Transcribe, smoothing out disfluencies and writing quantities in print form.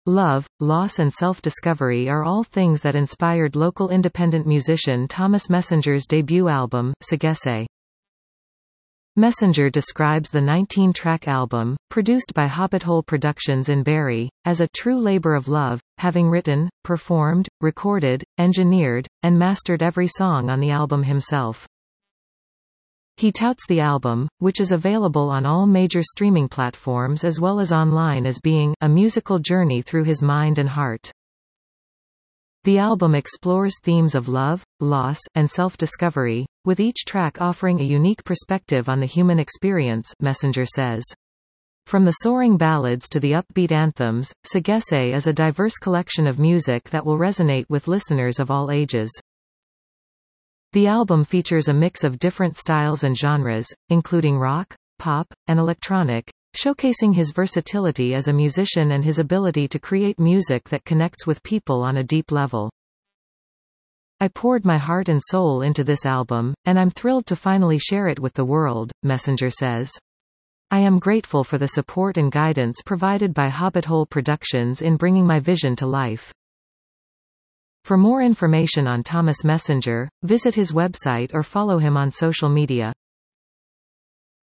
love, loss and self-discovery are all things that inspired local independent musician Thomas Messenger's debut album, Sagesse. Messenger describes the 19-track album, produced by Hobbit Hole Productions in Barrie, as a true labor of love, having written, performed, recorded, engineered, and mastered every song on the album himself. He touts the album, which is available on all major streaming platforms as well as online, as being a musical journey through his mind and heart. The album explores themes of love, loss, and self-discovery, with each track offering a unique perspective on the human experience, Messenger says. From the soaring ballads to the upbeat anthems, Sagesse is a diverse collection of music that will resonate with listeners of all ages. The album features a mix of different styles and genres, including rock, pop, and electronic, showcasing his versatility as a musician and his ability to create music that connects with people on a deep level. I poured my heart and soul into this album, and I'm thrilled to finally share it with the world, Messenger says. I am grateful for the support and guidance provided by Hobbit Hole Productions in bringing my vision to life. For more information on Thomas Messenger, visit his website or follow him on social media.